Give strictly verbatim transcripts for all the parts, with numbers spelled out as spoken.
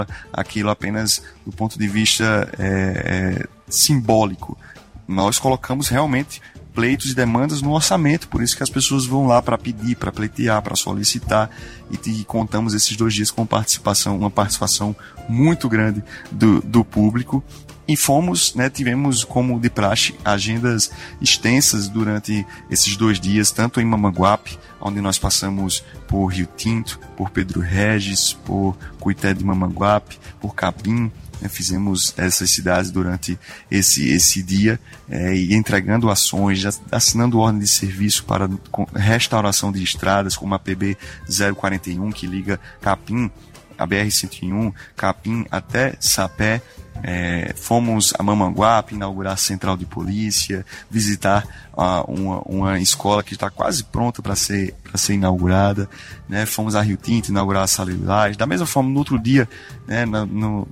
aquilo apenas do ponto de vista é, é, simbólico. Nós colocamos realmente pleitos e demandas no orçamento, por isso que as pessoas vão lá para pedir, para pleitear, para solicitar, e, e contamos esses dois dias com participação, uma participação muito grande do, do público. E fomos, né, tivemos como de praxe agendas extensas durante esses dois dias, tanto em Mamanguape, onde nós passamos por Rio Tinto, por Pedro Regis, por Cuité de Mamanguape, por Capim, né, fizemos essas cidades durante esse, esse dia, é, e entregando ações, assinando ordem de serviço para restauração de estradas, como a P B zero quarenta e um, que liga Capim, a B R cento e um, Capim até Sapé. É, fomos a Mamanguape inaugurar a central de polícia, visitar uh, uma, uma escola que está quase pronta para ser, para ser inaugurada, né? Fomos a Rio Tinto inaugurar a Sala Lilás. Da mesma forma, no outro dia, né, no, no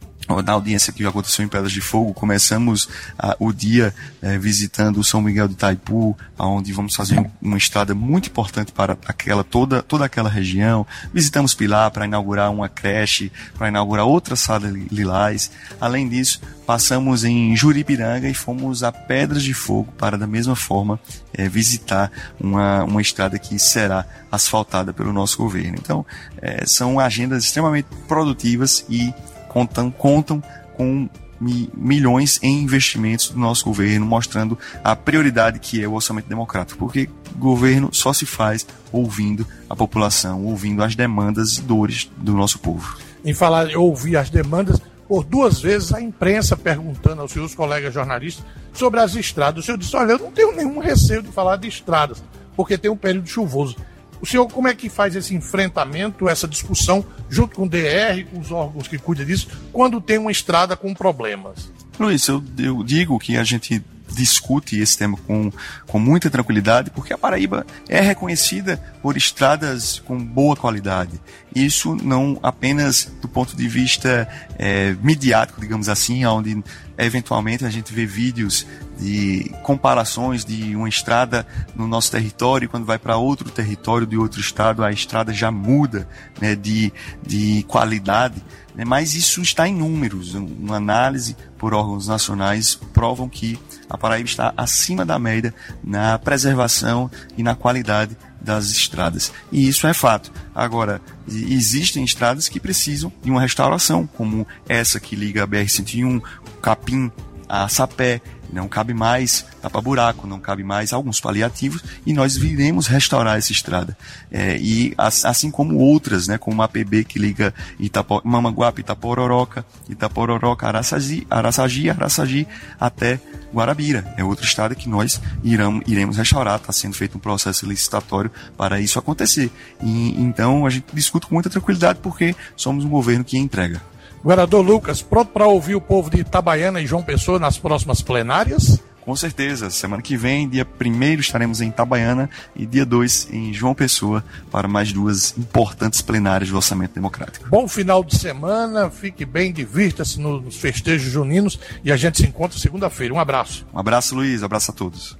na audiência que aconteceu em Pedras de Fogo, começamos uh, o dia uh, visitando o São Miguel de Itaipu, onde vamos fazer um, uma estrada muito importante para aquela, toda, toda aquela região. Visitamos Pilar para inaugurar uma creche, para inaugurar outra Sala Lilás. Além disso, passamos em Juripiranga e fomos a Pedras de Fogo para, da mesma forma, uh, visitar uma, uma estrada que será asfaltada pelo nosso governo. Então, uh, são agendas extremamente produtivas e Contam, contam com mi, milhões em investimentos do nosso governo, mostrando a prioridade que é o orçamento democrático, porque governo só se faz ouvindo a população, ouvindo as demandas e dores do nosso povo. Em falar, eu ouvi as demandas, por duas vezes a imprensa perguntando aos seus colegas jornalistas sobre as estradas. O senhor disse, olha, eu não tenho nenhum receio de falar de estradas, porque tem um período chuvoso. O senhor, como é que faz esse enfrentamento, essa discussão, junto com o D R, com os órgãos que cuidam disso, quando tem uma estrada com problemas? Luiz, eu, eu digo que a gente discute esse tema com, com muita tranquilidade, porque a Paraíba é reconhecida por estradas com boa qualidade. Isso não apenas do ponto de vista é, midiático, digamos assim, onde eventualmente a gente vê vídeos de comparações de uma estrada no nosso território, quando vai para outro território de outro estado, a estrada já muda, né, de, de qualidade, né, mas isso está em números. Uma análise por órgãos nacionais provam que a Paraíba está acima da média na preservação e na qualidade das estradas. E isso é fato. Agora, existem estradas que precisam de uma restauração, como essa que liga a B R cento e um, Capim a Sapé. Não cabe mais tapa-buraco, não cabe mais alguns paliativos, e nós viremos restaurar essa estrada. É, e assim como outras, né, como a P B que liga Itapo, Mamanguape, Itapororoca, Itapororoca, Araçagi, Araçagi, Araçagi até Guarabira. É outra estrada que nós iramos, iremos restaurar. Está sendo feito um processo licitatório para isso acontecer. E, então a gente discute com muita tranquilidade, porque somos um governo que entrega. Governador Lucas, pronto para ouvir o povo de Itabaiana e João Pessoa nas próximas plenárias? Com certeza. Semana que vem, dia primeiro, estaremos em Itabaiana e dia dois em João Pessoa para mais duas importantes plenárias do Orçamento Democrático. Bom final de semana, fique bem, divirta-se nos festejos juninos e a gente se encontra segunda-feira. Um abraço. Um abraço, Luiz. Um abraço a todos.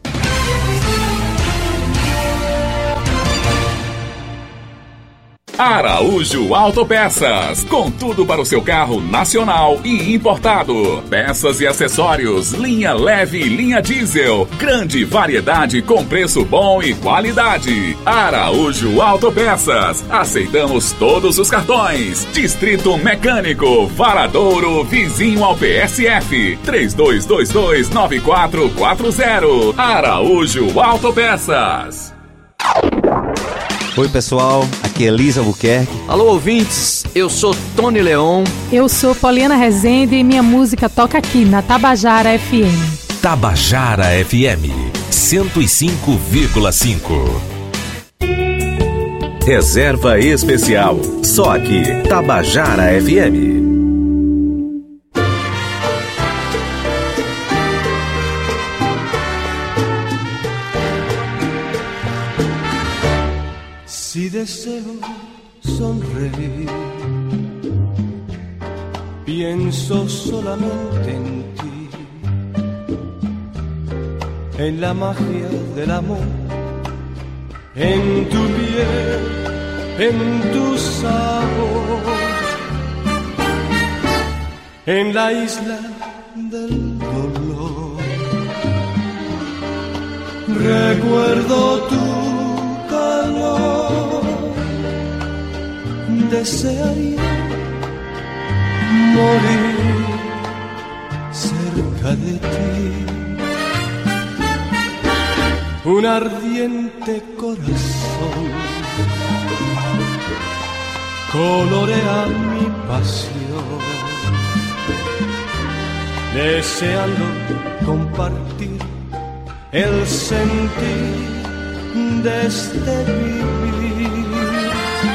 Araújo Autopeças, com tudo para o seu carro nacional e importado. Peças e acessórios, linha leve e linha diesel. Grande variedade com preço bom e qualidade. Araújo Autopeças, aceitamos todos os cartões. Distrito Mecânico, Varadouro, vizinho ao P S F. três dois dois dois, nove quatro quatro zero. Araújo Autopeças. Oi pessoal, aqui é Elisa Albuquerque. Alô ouvintes, eu sou Tony Leon. Eu sou Poliana Rezende e minha música toca aqui na Tabajara F M. Tabajara F M, cento e cinco vírgula cinco. Reserva especial, só aqui, Tabajara F M. Si deseo sonreír, pienso solamente en ti, en la magia del amor, en tu piel, en tu sabor. en la isla del dolor. Recuerdo tu calor, desearía morir cerca de ti. Un ardiente corazón colorea mi pasión, deseando compartir el sentir de este vivir.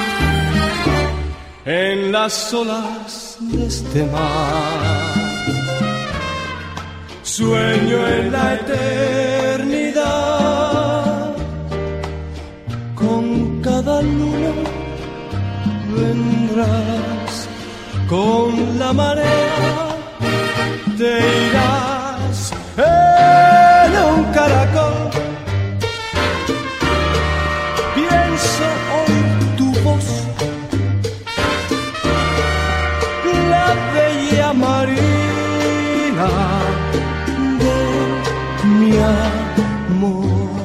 En las olas de este mar sueño en la eternidad. Con cada luna vendrás, con la marea te irás en un caracol. Pienso oír tu voz, la bella marina de mi amor,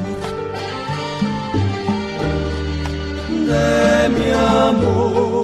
de mi amor.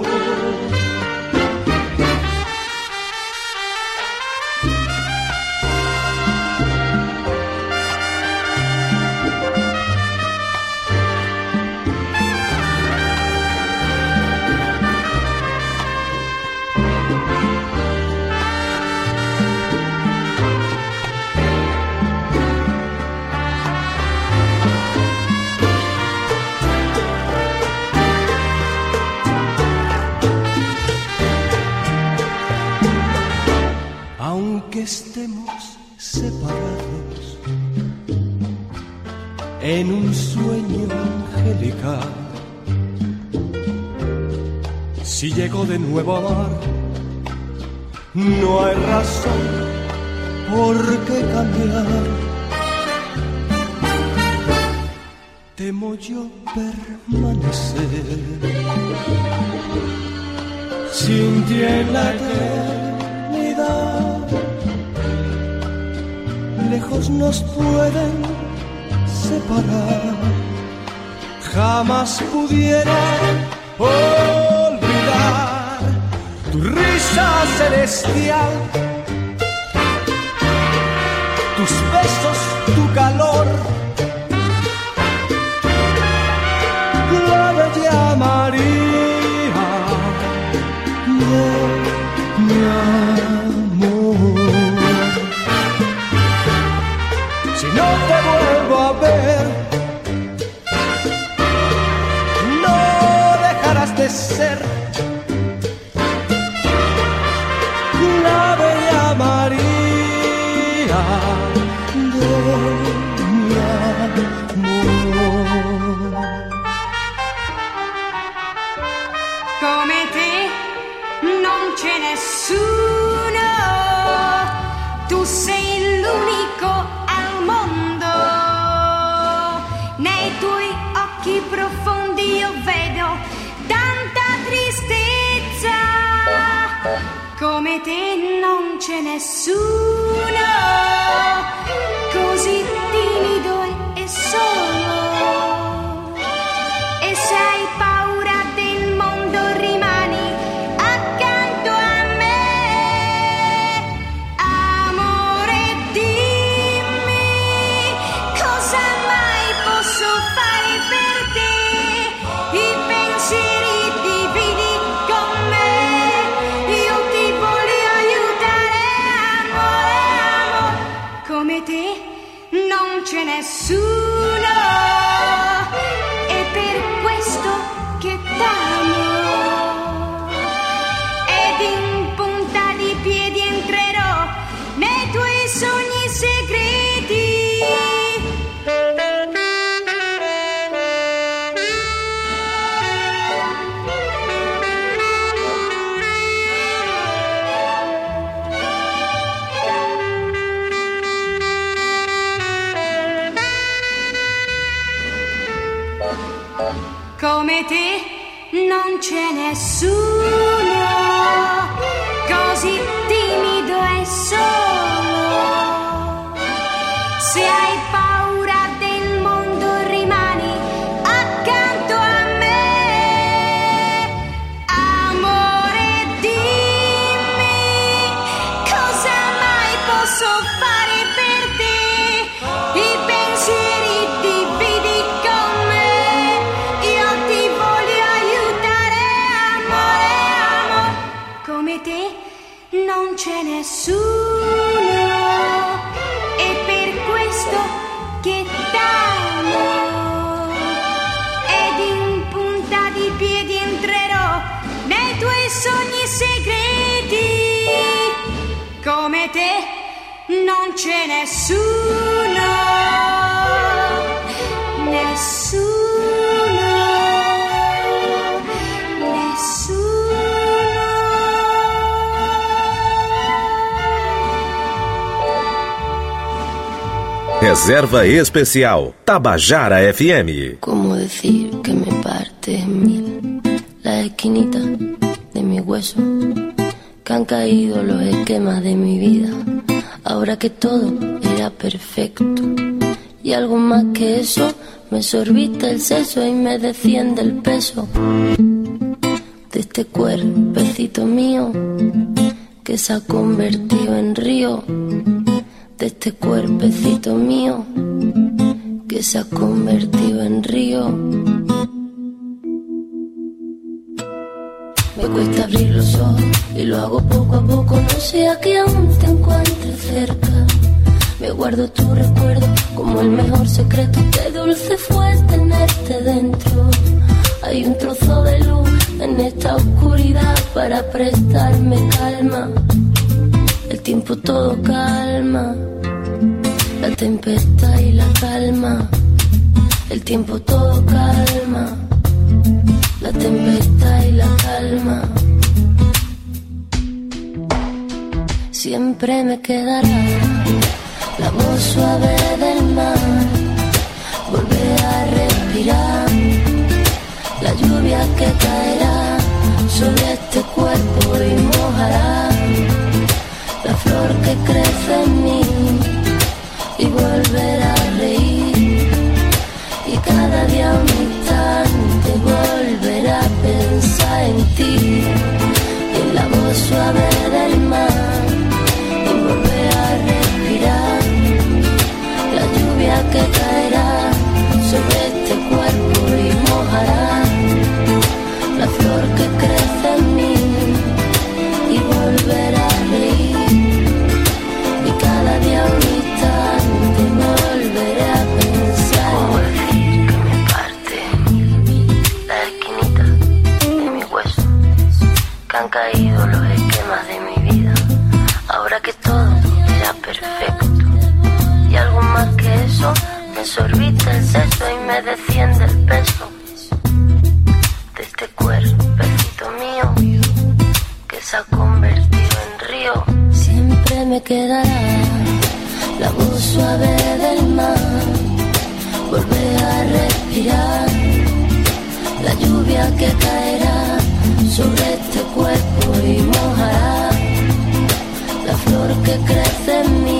Aunque estemos separados en un sueño angelical, si llego de nuevo a amar, no hay razón por qué cambiar. Temo yo permanecer sin ti en la eternidad. Lejos nos pueden separar, jamás pudiera olvidar tu risa celestial, tus besos, tu calor, la bella María de mi amor. Si no te vuelvo a ver, no dejarás de ser la bella María de mi amor. Come te non c'è nessuno, tu sei l'unico al mondo. Nei tuoi occhi profondi io vedo tanta tristezza. Come te non c'è nessuno, così timido e solo. E se hai paura del mondo rimani accanto a me. Amore, dimmi cosa mai posso fare per te. I pensieri dividi con me, io ti voglio aiutare, amore, amore. Come te non c'è nessuno, è per questo che t'amo. Ed in punta di piedi entrerò nei tuoi sogni segreti. Come te non c'è nessuno, così timido posso fare per te? I pensieri dividi con me, io ti voglio aiutare, amore, amore. Come te non c'è nessuno, e per questo che t'amo. Ed in punta di piedi entrerò nei tuoi sogni segreti. Come te non c'è nessuno, nessuno, nessuno. Reserva Especial Tabajara F M. ¿Cómo decir que me parte en mil la esquinita de mi hueso? Que han caído los esquemas de mi vida, ahora que todo era perfecto. Y algo más que eso, me sorbiste el seso y me desciende el peso de este cuerpecito mío que se ha convertido en río. De este cuerpecito mío que se ha convertido en río. Me cuesta abrir los ojos y lo hago poco a poco, no sea que aún te encuentres cerca. Me guardo tu recuerdo como el mejor secreto, qué dulce fue tenerte dentro. Hay un trozo de luz en esta oscuridad para prestarme calma. El tiempo todo calma, la tempestad y la calma. El tiempo todo calma, la tempestad y la calma. Siempre me quedará la voz suave del mar, volver a respirar la lluvia que caerá sobre este cuerpo y mojará la flor que crece en mí, y volver a reír, y cada día un instante volver a pensar en ti, en la voz suave del mar, y volver a respirar la lluvia que caerá sobre este cuerpo y mojará la flor que crece en mí, y volver a reír, y cada día un instante volveré a pensar. ¿Cómo decir que me parte la esquinita de mi hueso? Que han caído los esquemas de mi vida, ahora que todo era perfecto. Y algo más que eso, me sorbiste el seso y me desciende el peso de este cuerpecito mío que se ha convertido en río. Siempre me quedará la voz suave del mar, volver a respirar la lluvia que caerá sobre este cuerpo y mojará la flor que crece en mí,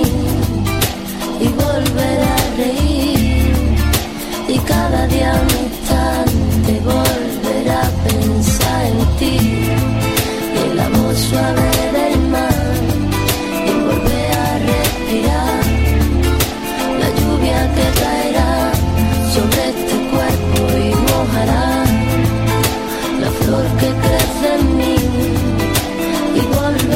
y volver a reír, y cada día un instante volver a pensar en ti, y en la voz suave del mar, y volver a respirar la lluvia que caerá sobre este cuerpo y mojará la flor que crece en mí, y volver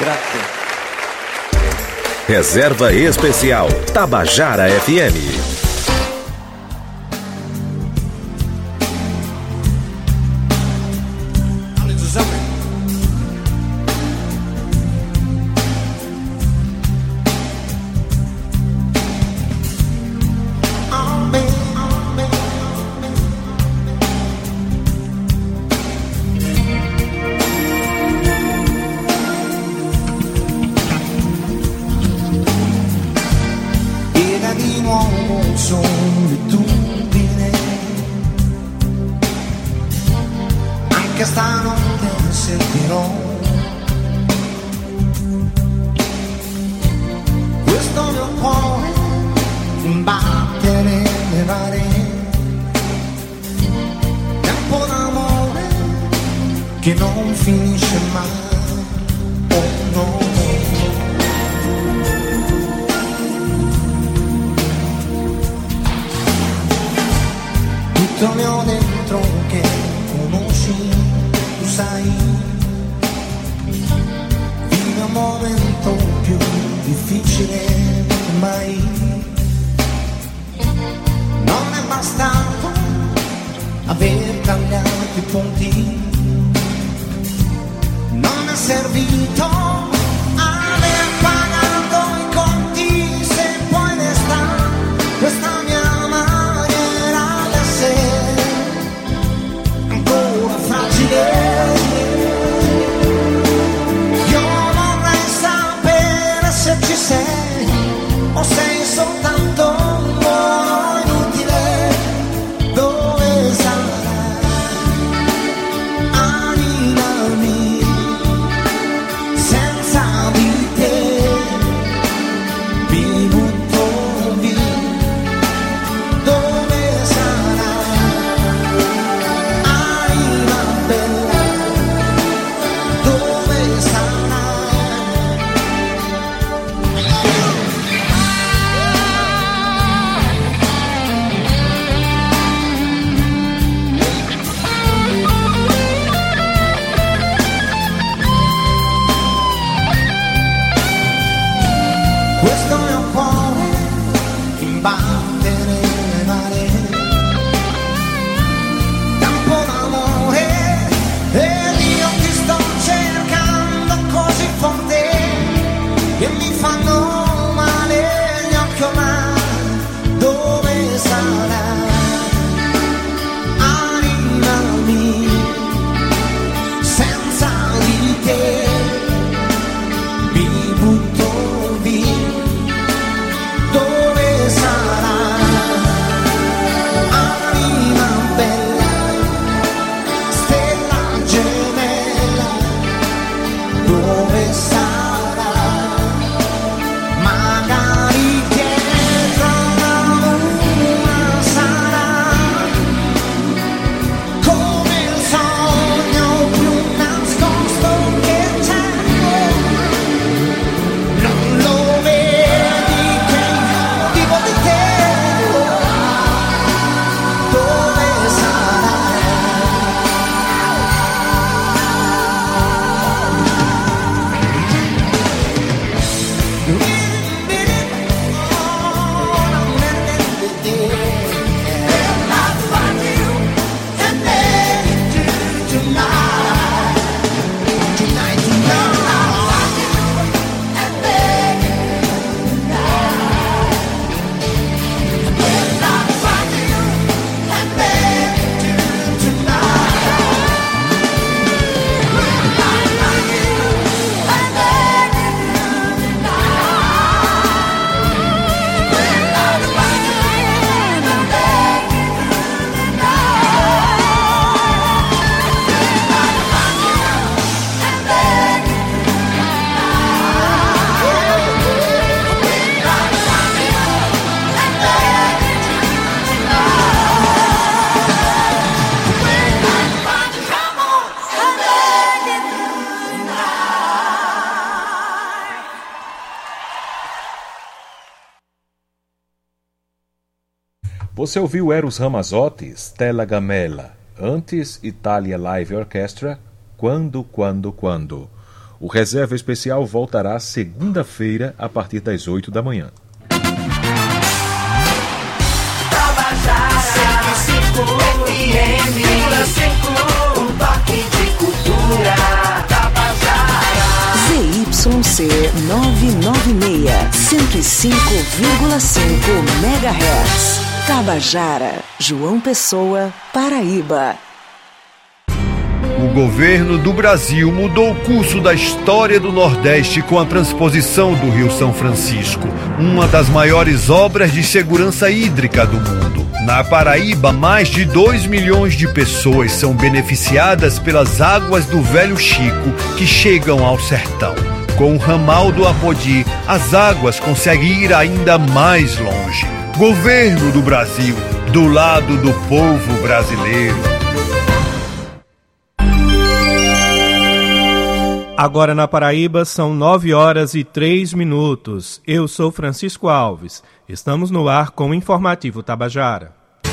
Grazie. Reserva Especial Tabajara F M. Você ouviu Eros Ramazzotti, Stella Gamella, antes Itália Live Orchestra, Quando, Quando, Quando. O Reserva Especial voltará segunda-feira a partir das oito da manhã. Z Y C novecentos e noventa e seis, cento e cinco vírgula cinco megahertz. Tabajara, João Pessoa, Paraíba. O governo do Brasil mudou o curso da história do Nordeste com a transposição do Rio São Francisco, uma das maiores obras de segurança hídrica do mundo. Na Paraíba, mais de dois milhões de pessoas são beneficiadas pelas águas do Velho Chico que chegam ao sertão. Com o ramal do Apodi, as águas conseguem ir ainda mais longe. Governo do Brasil, do lado do povo brasileiro. Agora na Paraíba são nove horas e três minutos. Eu sou Francisco Alves. Estamos no ar com o Informativo Tabajara.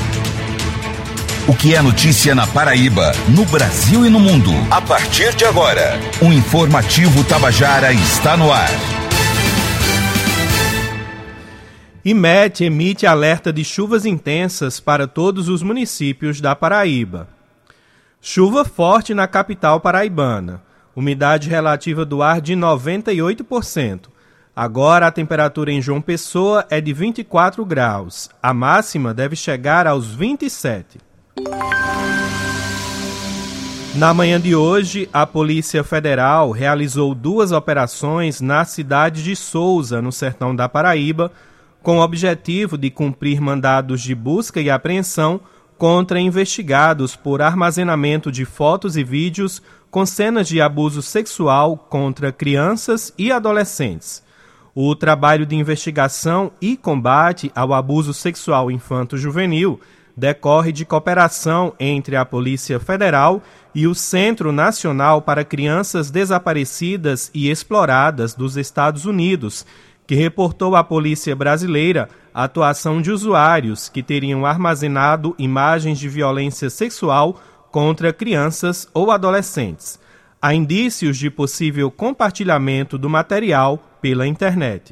O que é notícia na Paraíba, no Brasil e no mundo. A partir de agora, o Informativo Tabajara está no ar. IMET emite alerta de chuvas intensas para todos os municípios da Paraíba. Chuva forte na capital paraibana. Umidade relativa do ar de noventa e oito por cento. Agora a temperatura em João Pessoa é de vinte e quatro graus. A máxima deve chegar aos vinte e sete. Na manhã de hoje, a Polícia Federal realizou duas operações na cidade de Souza, no sertão da Paraíba, com o objetivo de cumprir mandados de busca e apreensão contra investigados por armazenamento de fotos e vídeos com cenas de abuso sexual contra crianças e adolescentes. O trabalho de investigação e combate ao abuso sexual infanto-juvenil decorre de cooperação entre a Polícia Federal e o Centro Nacional para Crianças Desaparecidas e Exploradas dos Estados Unidos, que reportou à Polícia Brasileira a atuação de usuários que teriam armazenado imagens de violência sexual contra crianças ou adolescentes. Há indícios de possível compartilhamento do material pela internet.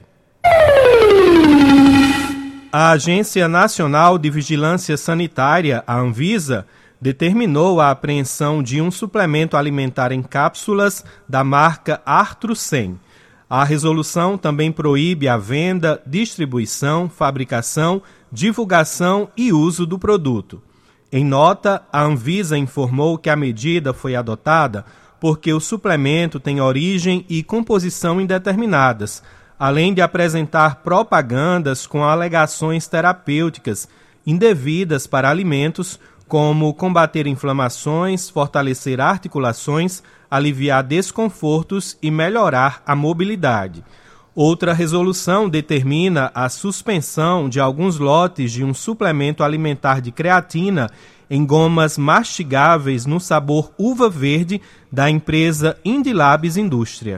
A Agência Nacional de Vigilância Sanitária, a Anvisa, determinou a apreensão de um suplemento alimentar em cápsulas da marca Artrucem. A resolução também proíbe a venda, distribuição, fabricação, divulgação e uso do produto. Em nota, a Anvisa informou que a medida foi adotada porque o suplemento tem origem e composição indeterminadas, além de apresentar propagandas com alegações terapêuticas indevidas para alimentos, como combater inflamações, fortalecer articulações, aliviar desconfortos e melhorar a mobilidade. Outra resolução determina a suspensão de alguns lotes de um suplemento alimentar de creatina em gomas mastigáveis no sabor uva verde da empresa Indilabs Indústria.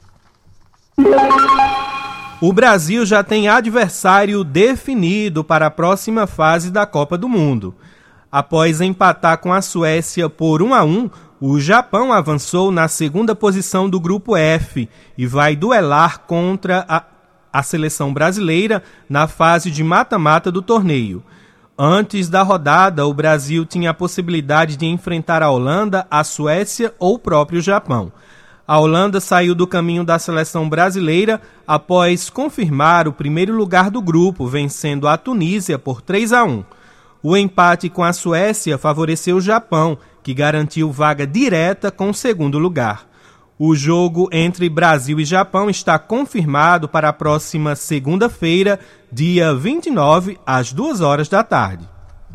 O Brasil já tem adversário definido para a próxima fase da Copa do Mundo. Após empatar com a Suécia por um a um, o Japão avançou na segunda posição do Grupo F e vai duelar contra a, a seleção brasileira na fase de mata-mata do torneio. Antes da rodada, o Brasil tinha a possibilidade de enfrentar a Holanda, a Suécia ou o próprio Japão. A Holanda saiu do caminho da seleção brasileira após confirmar o primeiro lugar do grupo, vencendo a Tunísia por três a um. O empate com a Suécia favoreceu o Japão, que garantiu vaga direta com o segundo lugar. O jogo entre Brasil e Japão está confirmado para a próxima segunda-feira, dia vinte e nove, às duas horas da tarde.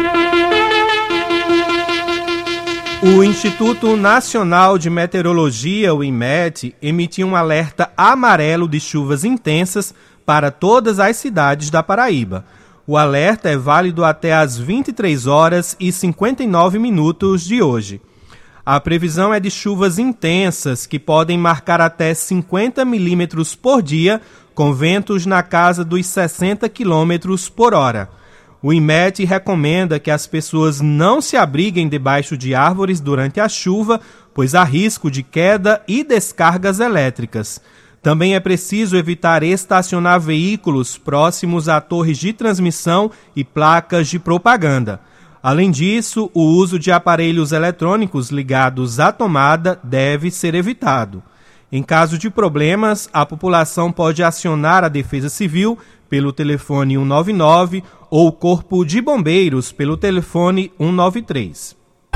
O Instituto Nacional de Meteorologia, o IMET, emitiu um alerta amarelo de chuvas intensas para todas as cidades da Paraíba. O alerta é válido até às vinte e três horas e cinquenta e nove minutos de hoje. A previsão é de chuvas intensas que podem marcar até cinquenta milímetros por dia, com ventos na casa dos sessenta quilômetros por hora. o INMET recomenda que as pessoas não se abriguem debaixo de árvores durante a chuva, pois há risco de queda e descargas elétricas. Também é preciso evitar estacionar veículos próximos a torres de transmissão e placas de propaganda. Além disso, o uso de aparelhos eletrônicos ligados à tomada deve ser evitado. Em caso de problemas, a população pode acionar a Defesa Civil pelo telefone um nove nove ou o Corpo de Bombeiros pelo telefone um nove três.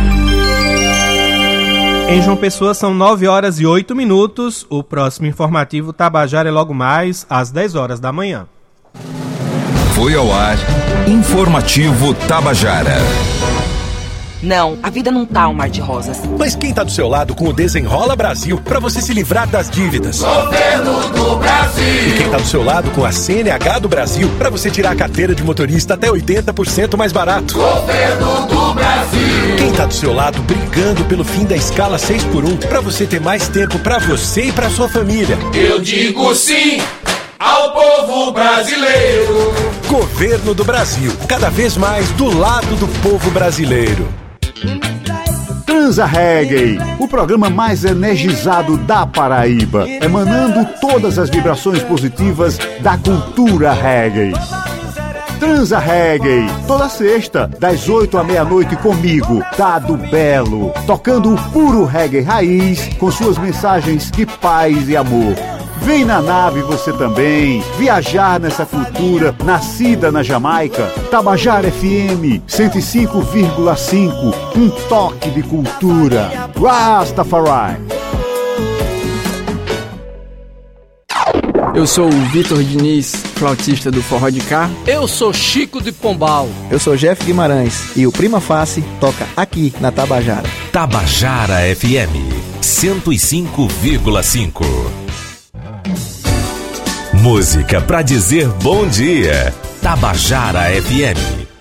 Em João Pessoa são nove horas e oito minutos. O próximo informativo Tabajara é logo mais às dez horas da manhã. Foi ao ar Informativo Tabajara. Não, a vida não tá um mar de rosas. Mas quem tá do seu lado com o Desenrola Brasil para você se livrar das dívidas? Governo do Brasil. E quem tá do seu lado com a C N H do Brasil para você tirar a carteira de motorista até oitenta por cento mais barato? Governo do Brasil. Quem tá do seu lado brigando pelo fim da escala seis por um para você ter mais tempo para você e para sua família? Eu digo sim ao povo brasileiro. Governo do Brasil, cada vez mais do lado do povo brasileiro. Transa Reggae, o programa mais energizado da Paraíba, emanando todas as vibrações positivas da cultura reggae. Transa Reggae, toda sexta, das oito à meia-noite comigo, Dado Belo, tocando o puro reggae raiz, com suas mensagens de paz e amor. Vem na nave você também, viajar nessa cultura nascida na Jamaica. Tabajara F M cento e cinco vírgula cinco, um toque de cultura. Rastafari. Eu sou o Vitor Diniz, flautista do Forró de Cá. Eu sou Chico de Pombal. Eu sou Jeff Guimarães e o Prima Face toca aqui na Tabajara. Tabajara F M cento e cinco vírgula cinco. Música pra dizer bom dia. Tabajara F M.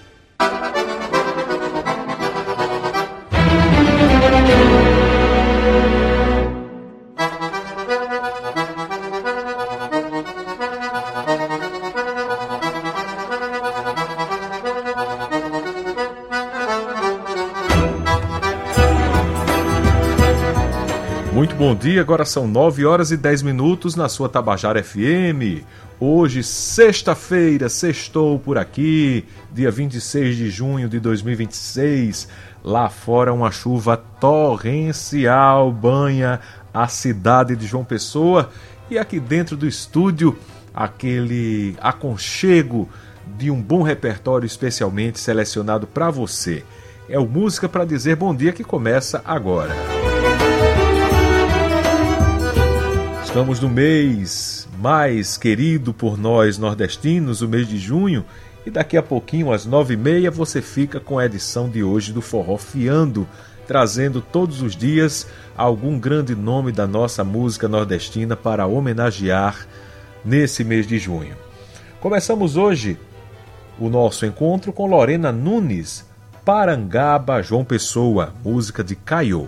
Muito bom dia, agora são nove horas e dez minutos na sua Tabajara F M. Hoje, sexta-feira, sextou por aqui, dia vinte e seis de junho de dois mil e vinte e seis. Lá fora uma chuva torrencial banha a cidade de João Pessoa. E aqui dentro do estúdio, aquele aconchego de um bom repertório especialmente selecionado para você. É o Música para Dizer Bom Dia que começa agora. Estamos no mês mais querido por nós nordestinos, o mês de junho, e daqui a pouquinho, às nove e meia, você fica com a edição de hoje do Forró Fiando, trazendo todos os dias algum grande nome da nossa música nordestina para homenagear nesse mês de junho. Começamos hoje o nosso encontro com Lorena Nunes, Parangaba, João Pessoa, música de Caiô.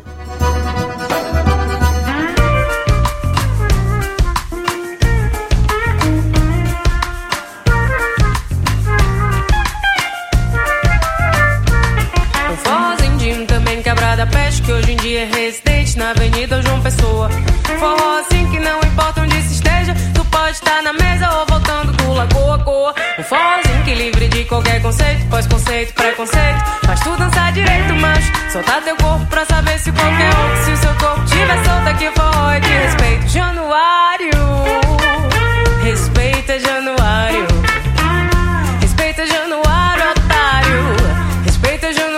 Que hoje em dia é residente na Avenida João Pessoa. Forró assim que não importa onde se esteja, tu pode estar na mesa ou voltando do Lagoa Coa. Um forrozinho que livre de qualquer conceito, pós-conceito, preconceito, faz tu dançar direito, macho. Soltar teu corpo pra saber se qualquer outro, se o seu corpo tiver solto aqui, forró é de respeito. Januário, respeita Januário, respeita Januário, otário, respeita Januário.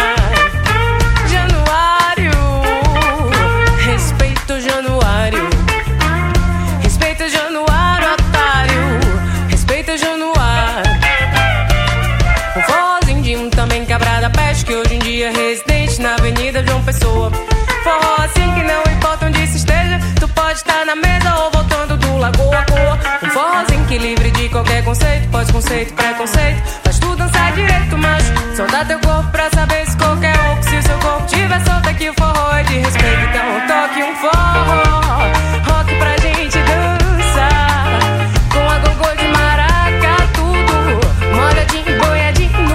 Januário, respeita Januário, otário, respeita Januário. Um forrozinho de um também quebrada peste, que hoje em dia é residente na Avenida João Pessoa. Forró assim que não importa onde se esteja, tu pode estar na mesa ou voltando do Lagoa Coa. Um forrozinho que livre de qualquer conceito, pós-conceito, preconceito, faz tu dançar direito, macho. Soltar teu corpo pra saber se qualquer outro, se o seu corpo tiver solto aqui, o forró é de respeito. Então toque um forró, rock pra gente dançar, com a gogô de maracatu, molhadinho, boiadinho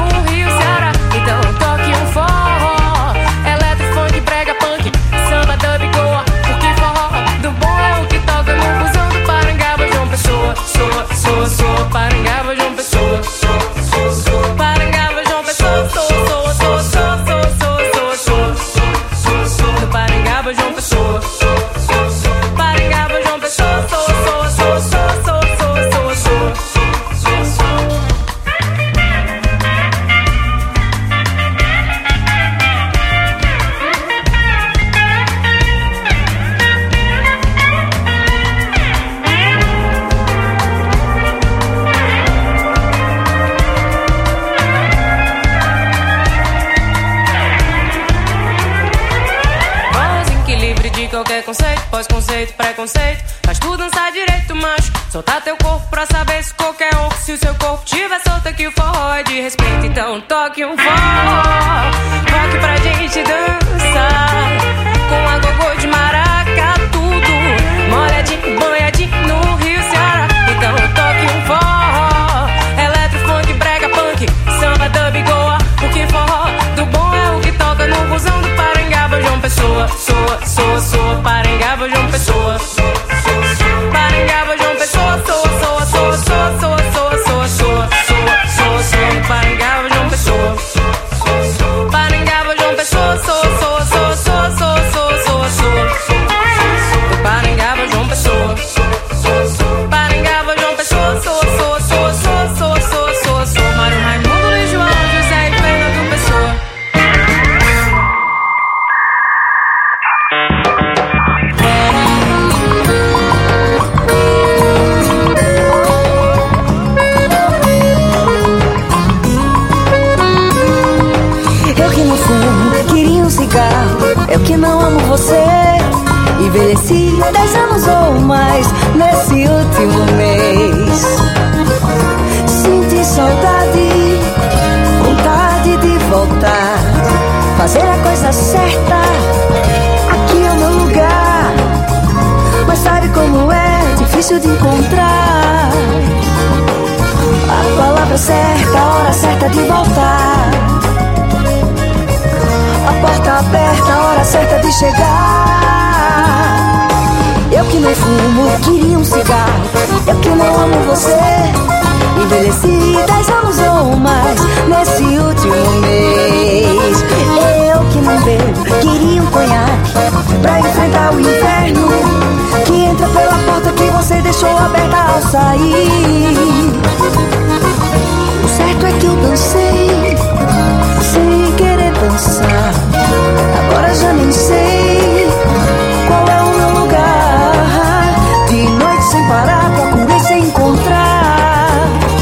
qualquer conceito, pós-conceito, preconceito. Faz tu dançar direito, macho. Soltar teu corpo pra saber se qualquer um. Se o seu corpo tiver solto aqui, o forró é de respeito. Então toque um forró, rock pra gente dançar. Com a gogô de maraca, tudo molhadinho, banhadinho no Rio Ceará. Então toque um forró, eletro, funk, brega, punk, samba, dub, goa. Porque forró do bom é o que toca no busão do Parangaba, João Pessoa. Soa, soa, soa, Parangaba, João Pessoa. Parangaba, João Pessoa. Soa, soa, soa, soa, soa, soa, soa, soa, soa, soa, soa, Parangaba, João Pessoa. Parangaba, João Pessoa. Soa, soa, soa, soa, soa, soa, soa, soa, Parangaba, João Pessoa. Parangaba, João Pessoa. Soa, soa, soa, soa, soa, soa, soa, soa, Mário Raimundo, Luiz João, José e Fernando Pessoa. Eu que não fumo, queria um cigarro. Eu que não amo você. Envelheci dez anos ou mais nesse último mês. Senti saudade, vontade de voltar, fazer a coisa certa. Aqui é o meu lugar. Mas sabe como é difícil de encontrar a palavra certa, a hora certa de voltar, a porta aberta, a hora certa de chegar. Eu que não fumo, queria um cigarro. Eu que não amo você. Envelheci dez anos ou mais nesse último mês. Eu que não bebo, queria um conhaque pra enfrentar o inverno que entra pela porta que você deixou aberta ao sair. O certo é que eu dancei sem querer dançar. Agora já nem sei qual é o meu lugar. De noite sem parar, procurei sem encontrar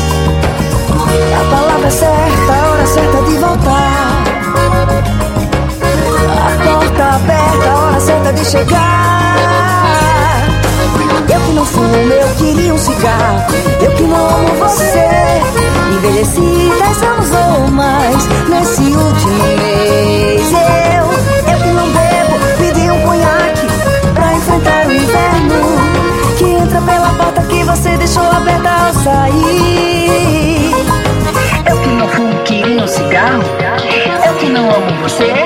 a palavra certa, a hora certa de voltar, a porta aberta, a hora certa de chegar. Eu que não fumo, eu queria um cigarro. Eu que não amo você. Envelheci dez anos ou mais nesse último mês. Eu, eu que não bebo, pedi um conhaque pra enfrentar o inverno que entra pela porta que você deixou aberta ao sair. Eu que não fumo, queria um cigarro. Eu que não amo você.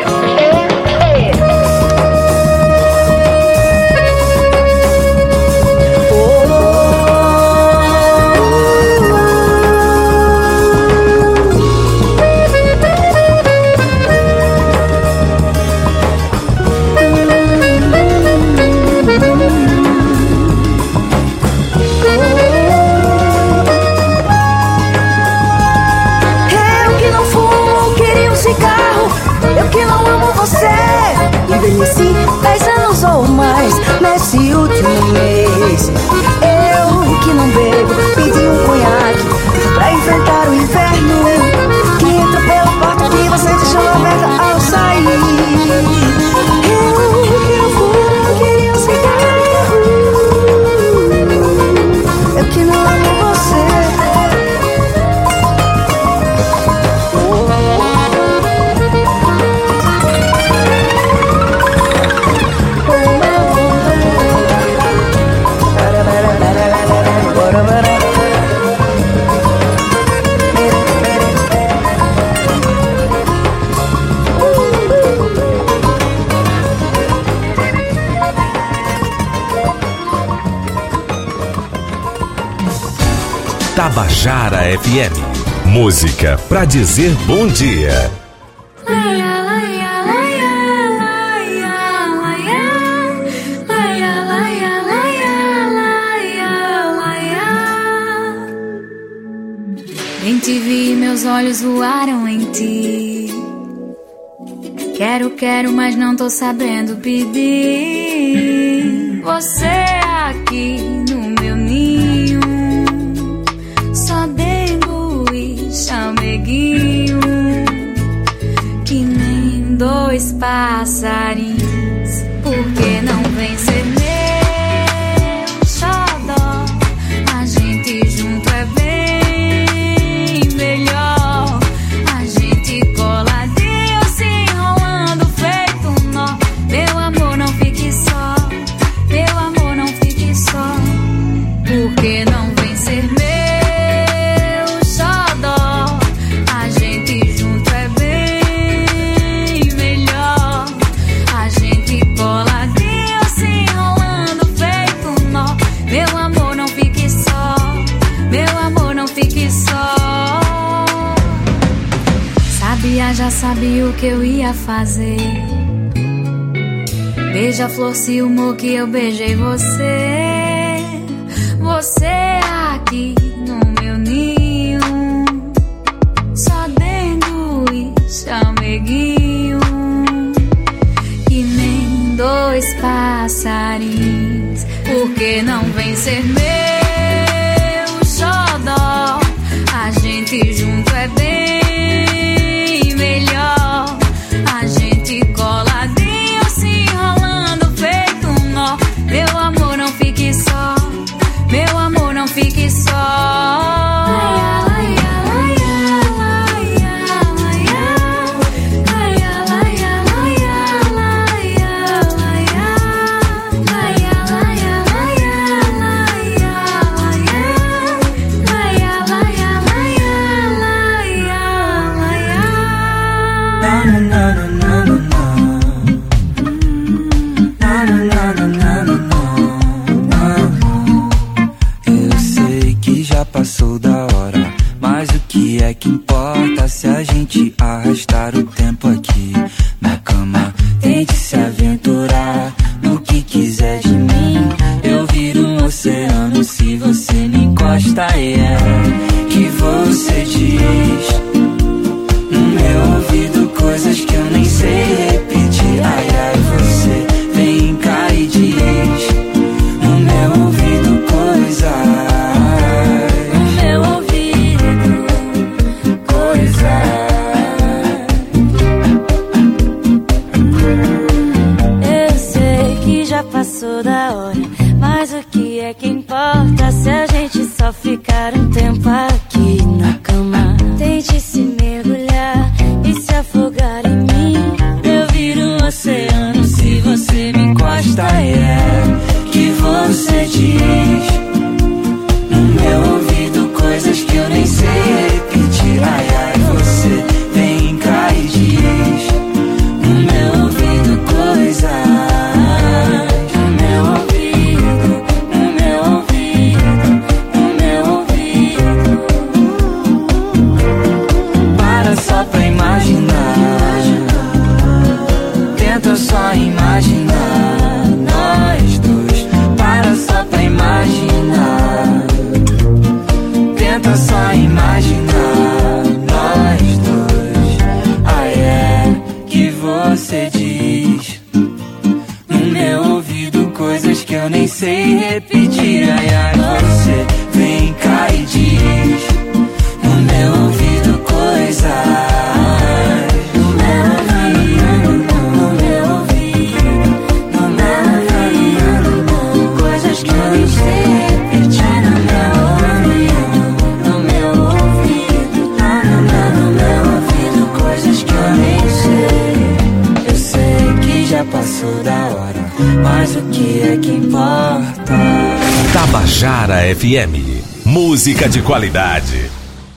Envelheci dez anos ou mais nesse último mês. Eu que não bebo, pedi um conhaque pra enfrentar o inverno que entra pela porta que você deixou aberta ao sair. Eu que não fumo, queria um cigarro. Eu que não amo você. Tabajara F M. Música pra dizer bom dia. Bem te vi, meus olhos voaram em ti. Quero, quero, mas não tô sabendo pedir. Você aqui no meu ninho, só dengo e chameguinho, que nem dois passarinhos Por que não vem ser meu xodó? A gente junto é bem melhor. A gente coladinho se enrolando feito um nó. Meu amor, não fique só. Meu amor, não fique só. Por que não vem ser meu xodó? A gente junto é bem melhor. A gente coladinho se enrolando feito um nó. Meu amor, não fique só. Meu amor, não fique só. Sabia, já sabia o que eu ia fazer. Beija-flor, se humor que eu beijei você. Você aqui no meu ninho, só dentro e chameguinho, que nem dois passarinhos. Por que não vem ser meu xodó? A gente junto é bem melhor. A gente coladinho se enrolando feito um nó. Meu amor, não fique só. Meu amor, não fique só. Passou da hora, mas o que é que importa se a gente arrastar o tempo aqui na cama? Tente se aventurar no que quiser de mim. Eu viro um oceano se você me encosta. E é que você diz no meu ouvido coisas que eu nem sei repetir. Ai, ai, você vem cá e diz no meu ouvido coisas. Passou da hora, mas o que é que importa se a gente só ficar um tempo aqui na cama? Tente se mergulhar e se afogar em mim. Eu viro um oceano se você me encosta. E é que você diz no meu ouvido coisas que eu nem sei repetir. Ai, ai, você vem cá e diz no meu ouvido coisas. Tenta só imaginar nós dois. Para só pra imaginar. Tenta só imaginar nós dois. Ai, é que você diz no meu ouvido coisas que eu nem sei repetir. Ai, ai, você vem cá e diz no meu ouvido coisas. Passou da hora, mas o que é que importa? Tabajara F M, música de qualidade.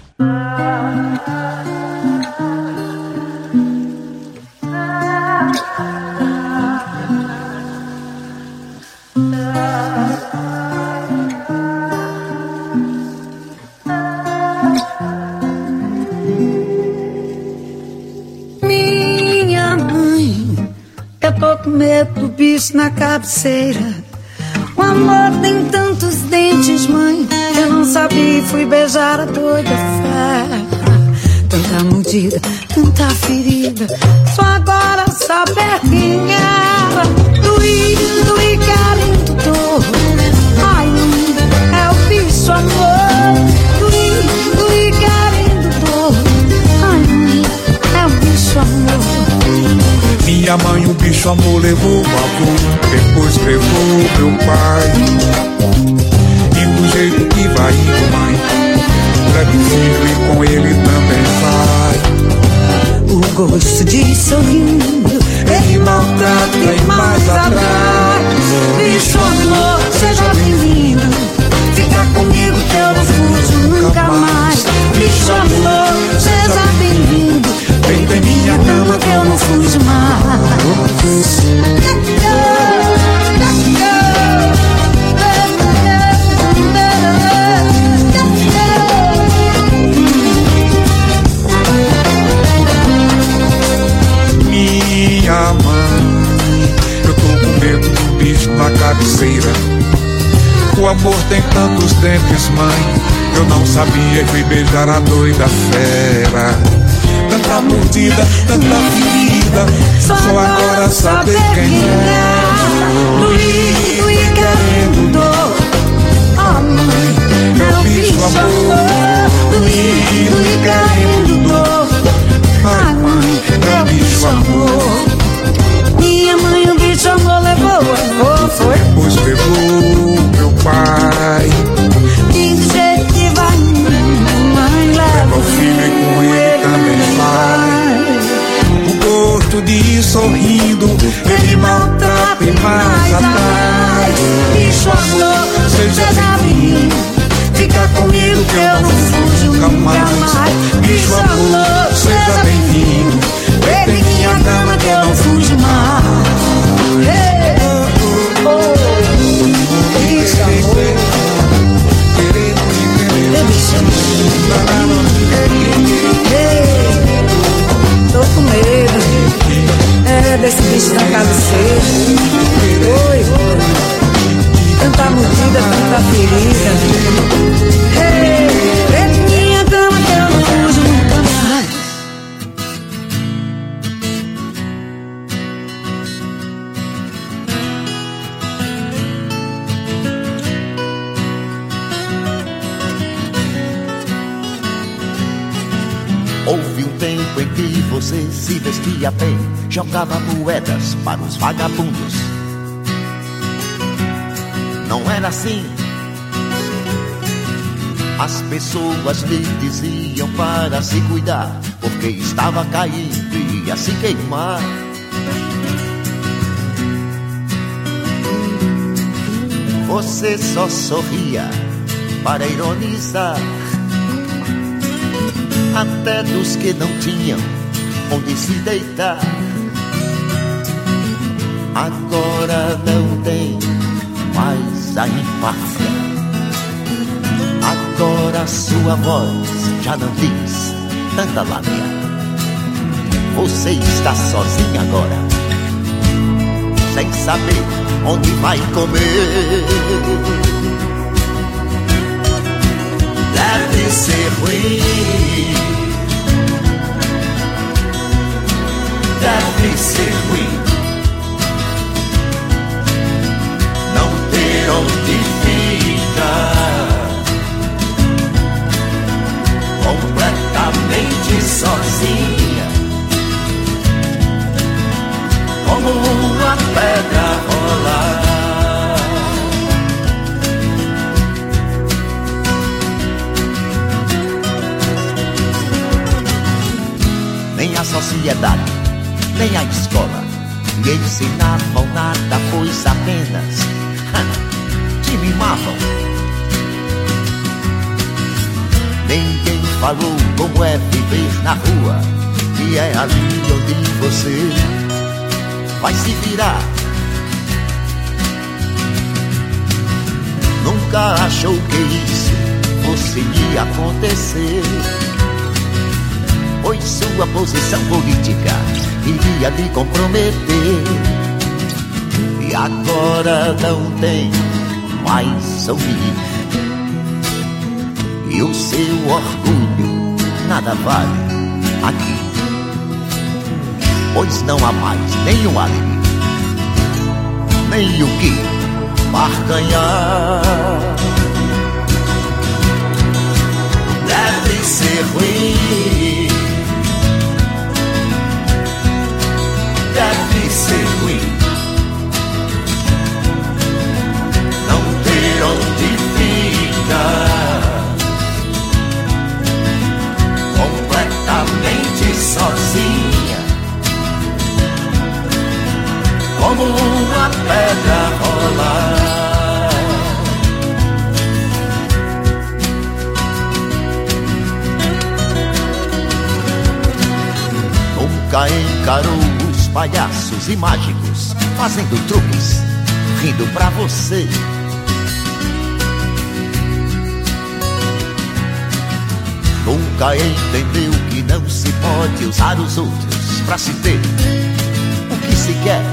Medo do bicho na cabeceira. O amor tem tantos dentes, mãe. Eu não sabia e fui beijar a doida fé. Tanta mordida, tanta ferida. Só agora saber quem era. Doí, doí, querendo dor. Ai, é o bicho amor. Doí, doí, querendo dor. Ai, é o bicho amor. Minha minha mãe o bicho amor levou o avô, depois levou meu pai. E do jeito que vai indo, mãe, leve o filho e com ele também vai. O gosto de sorrindo, ele maltrata e mais atrás. Bicho amor, seja bem-vindo, fica comigo que eu não fujo nunca mais. Bicho amor, seja bem-vindo, deita em minha cama que eu não fujo mais. Minha mãe, eu tô com medo do bicho na cabeceira. O amor tem tantos dentes, mãe, eu não sabia que beijar a doida fera. Tanta mordida, tanta ferida, só agora saber quem é. Doí, doí querendo dor, oh mãe, meu bicho amor. Doí, doí querendo dor, ai mãe, meu bicho amor. Minha mãe o bicho amor levou, levou, foi. Depois levou meu pai. E do jeito que vai, mãe, leva o filho e com ele também vai. O gosto de ir sorrindo, ele maltrata e mais atrás. Bicho amor, seja bem-vindo, fica comigo que eu não fujo nunca mais. Bicho amor, seja bem-vindo, deita em minha cama que eu não fujo mais. Hey, oh, oh, bicho amor, bicho amor, hey, tô com medo, é desse bicho na cabeceira. Oi, tanta mordida, tanta ferida. Hey, é minha cama que eu não fujo nunca mais. Houve um tempo em que você se vestia bem, jogava moedas para os vagabundos. Não era assim. As pessoas lhe diziam para se cuidar, porque estava caindo e ia se queimar. Você só sorria para ironizar, até dos que não tinham onde se deitar. Agora não tem mais a empáfia, agora sua voz já não diz tanta lábia. Você está sozinha agora, sem saber onde vai comer. Deve ser ruim, deve ser ruim não ter onde ficar, completamente sozinha, como uma pedra rolar. Nem a sociedade, nem a escola lhe ensinavam nada, pois apenas te mimavam. Ninguém falou como é viver na rua, e é ali onde você vai se virar. Nunca achou que isso fosse lhe acontecer, pois sua posição política iria lhe comprometer. E agora não tem mais sorrir, e o seu orgulho nada vale aqui, pois não há mais nenhum álibi, nem o que barganhar. Deve ser ruim, deve pedra rolar. Nunca encarou os palhaços e mágicos fazendo truques, rindo pra você. Nunca entendeu que não se pode usar os outros pra se ter o que se quer.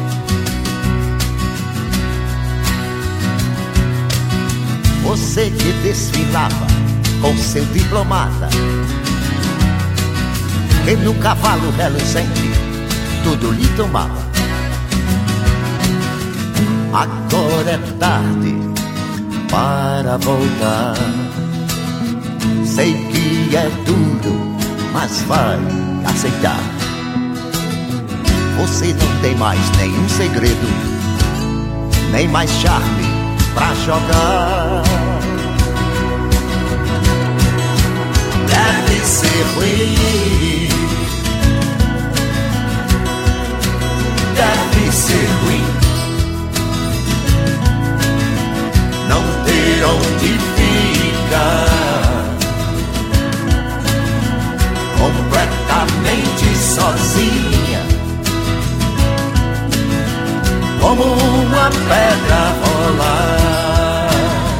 Você que desfilava com seu diplomata, que num cavalo reluzente tudo lhe tomava. Agora é tarde para voltar. Sei que é duro, mas vai aceitar. Você não tem mais nenhum segredo, nem mais charme pra jogar. Deve ser ruim, deve ser ruim não ter onde ficar, completamente sozinha, como uma pedra rolar.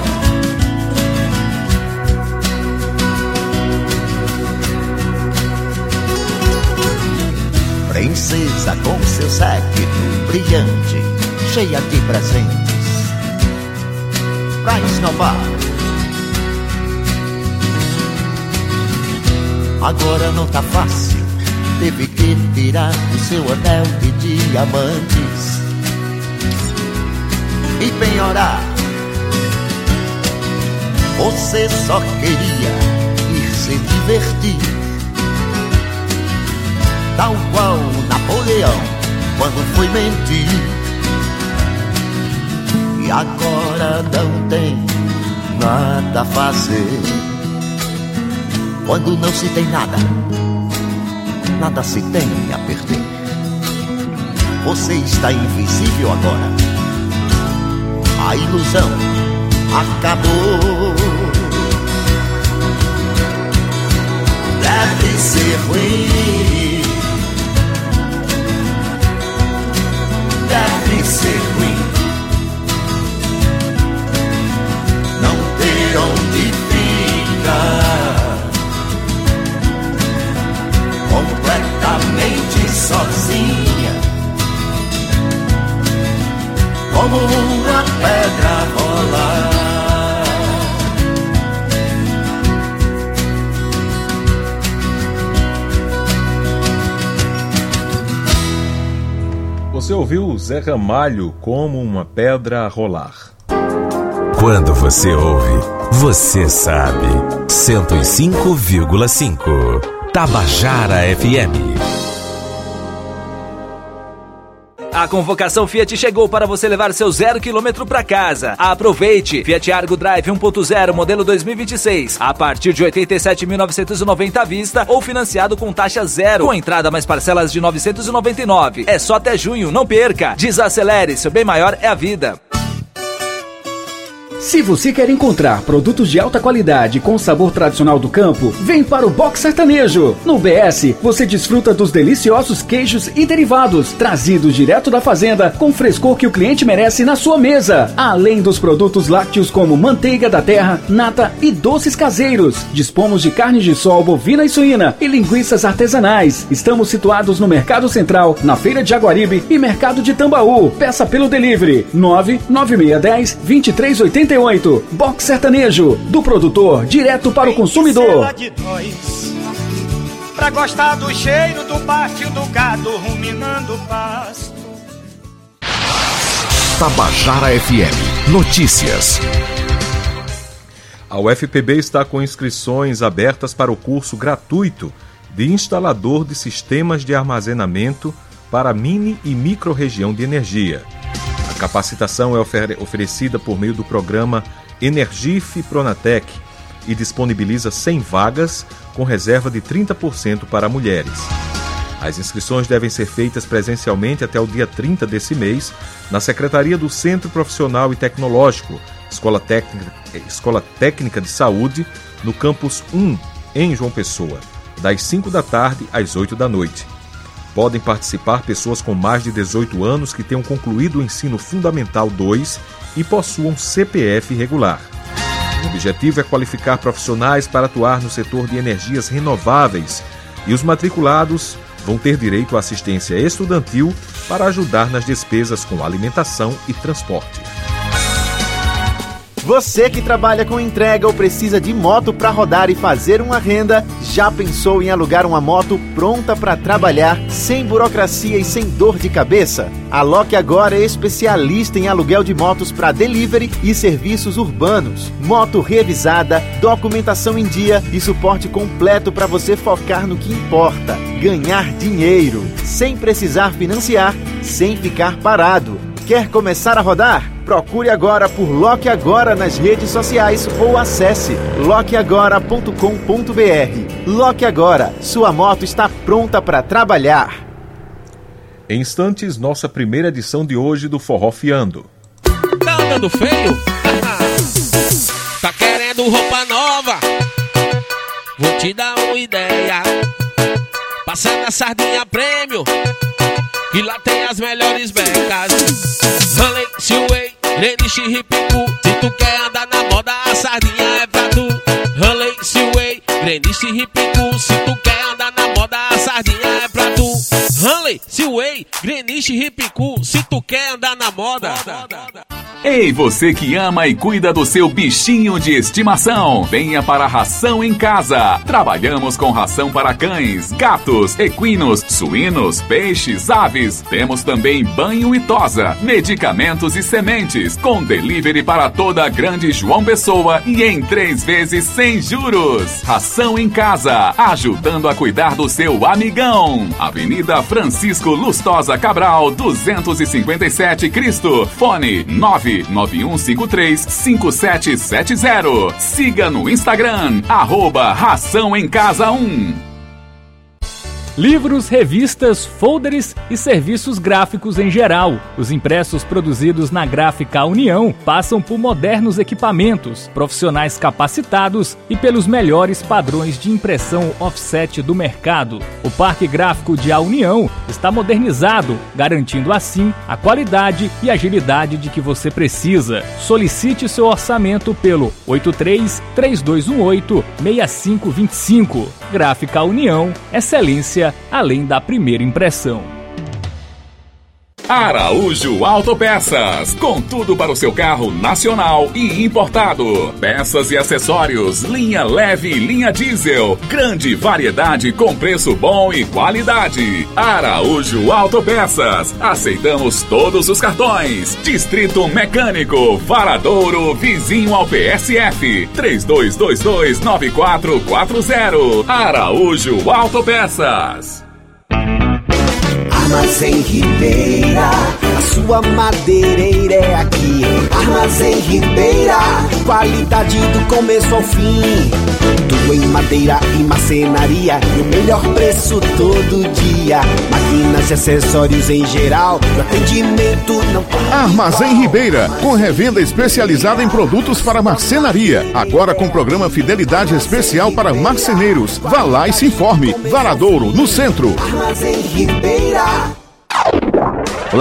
Princesa com seu séquito brilhante, cheia de presentes pra esnobar. Agora não tá fácil, teve que tirar o seu anel de diamantes e penhorar. Você só queria ir se divertir, tal qual Napoleão quando foi mentir. E agora não tem nada a fazer. Quando não se tem nada, nada se tem a perder. Você está invisível agora, a ilusão acabou. Deve ser ruim, deve ser ruim não ter onde ficar, completamente sozinha, como uma pedra rolar. Você ouviu Zé Ramalho, Como uma Pedra Rolar. Quando você ouve, você sabe. cento e cinco vírgula cinco Tabajara F M. A convocação Fiat chegou para você levar seu zero quilômetro para casa. Aproveite! Fiat Argo Drive um ponto zero, modelo dois mil e vinte e seis. A partir de oitenta e sete mil novecentos e noventa à vista ou financiado com taxa zero. Com entrada mais parcelas de novecentos e noventa e nove. É só até junho, não perca! Desacelere, seu bem maior é a vida. Se você quer encontrar produtos de alta qualidade com sabor tradicional do campo, vem para o Box Sertanejo. No B S, você desfruta dos deliciosos queijos e derivados, trazidos direto da fazenda, com frescor que o cliente merece na sua mesa. Além dos produtos lácteos como manteiga da terra, nata e doces caseiros. Dispomos de carne de sol, bovina e suína e linguiças artesanais. Estamos situados no Mercado Central, na Feira de Jaguaribe e Mercado de Tambaú. Peça pelo delivery nove nove seis um zero, dois três oito oito. Box Sertanejo, do produtor direto para o consumidor. De dois, pra gostar do cheiro do pátio do gado ruminando o pasto. Tabajara F M Notícias. A U F P B está com inscrições abertas para o curso gratuito de instalador de sistemas de armazenamento para mini e micro-região de energia. A capacitação é ofer- oferecida por meio do programa Energif Pronatec e disponibiliza cem vagas, com reserva de trinta por cento para mulheres. As inscrições devem ser feitas presencialmente até o dia trinta desse mês na Secretaria do Centro Profissional e Tecnológico, Escola Técnica, Escola Técnica de Saúde, no Campus um, em João Pessoa, das cinco da tarde às oito da noite. Podem participar pessoas com mais de dezoito anos que tenham concluído o Ensino Fundamental dois e possuam C P F regular. O objetivo é qualificar profissionais para atuar no setor de energias renováveis e os matriculados vão ter direito à assistência estudantil para ajudar nas despesas com alimentação e transporte. Você que trabalha com entrega ou precisa de moto para rodar e fazer uma renda, já pensou em alugar uma moto pronta para trabalhar, sem burocracia e sem dor de cabeça? A Loque Agora é especialista em aluguel de motos para delivery e serviços urbanos. Moto revisada, documentação em dia e suporte completo para você focar no que importa: ganhar dinheiro, sem precisar financiar, sem ficar parado. Quer começar a rodar? Procure agora por Loque Agora nas redes sociais ou acesse loque agora ponto com ponto b r. Loque Agora, sua moto está pronta para trabalhar. Em instantes, nossa primeira edição de hoje do Forró Fiando. Tá andando feio? Tá querendo roupa nova? Vou te dar uma ideia. Passa na Sardinha Prêmio, que lá tem as melhores becas. Hanley, Silway, Leniche, Ripicu. Se tu quer andar na moda, a Sardinha é pra tu. Hanley, Silway, Leniche, Ripicu. Se tu quer andar na moda, a Sardinha é pra tu. Hanley, Silway, Greenwich, Ripicu. Se tu quer andar na moda. Ei, você que ama e cuida do seu bichinho de estimação, venha para a Ração em Casa. Trabalhamos com ração para cães, gatos, equinos, suínos, peixes, aves. Temos também banho e tosa, medicamentos e sementes, com delivery para toda a grande João Pessoa e em três vezes sem juros. Ração em Casa, ajudando a cuidar do seu amigão. Avenida Francisco Lustosa Cabral, duzentos e cinquenta e sete Cristo. Fone nove nove um cinco três cinco sete sete zero. Siga no Instagram, arroba Ração em Casa um. Livros, revistas, folders e serviços gráficos em geral. Os impressos produzidos na Gráfica União passam por modernos equipamentos, profissionais capacitados e pelos melhores padrões de impressão offset do mercado. O Parque Gráfico de A União está modernizado, garantindo assim a qualidade e agilidade de que você precisa. Solicite seu orçamento pelo oito três três dois um oito seis cinco dois cinco. Gráfica União, excelência além da primeira impressão. Araújo Autopeças, com tudo para o seu carro nacional e importado. Peças e acessórios, linha leve e linha diesel. Grande variedade com preço bom e qualidade. Araújo Autopeças, aceitamos todos os cartões. Distrito Mecânico, Varadouro, vizinho ao P S F. três dois dois dois nove quatro quatro zero. Araújo Autopeças. Armazém Ribeira, a sua madeireira é aqui. Armazém Ribeira, qualidade do começo ao fim. Tudo em madeira e marcenaria e o melhor preço todo dia. Máquinas e acessórios em geral, o atendimento não para. Armazém Ribeira, com revenda especializada em produtos para marcenaria. Agora com programa Fidelidade Especial para marceneiros. Vá lá e se informe. Varadouro, no centro. Armazém Ribeira.